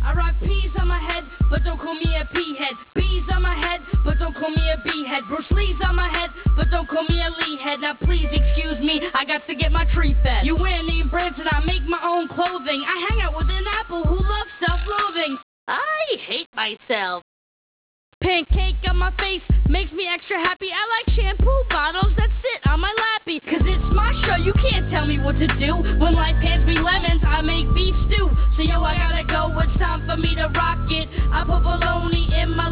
I rock peas on my head, but don't call me a pea head. Bees on my head, but don't call me a bee head. Bruce Lee's on my head, but don't call me a Lee head. Now please excuse me, I got to get my tree fed. You wear name brands and I make my own clothing. I hang out with an apple who loves self-loathing. I hate myself. Pancake on my face makes me extra happy. I like shampoo bottles that sit on my lappy. Cause it's my show, you can't tell me what to do. When life hands me lemons, I make beef stew. So yo, I gotta go, it's time for me to rock it. I put bologna in my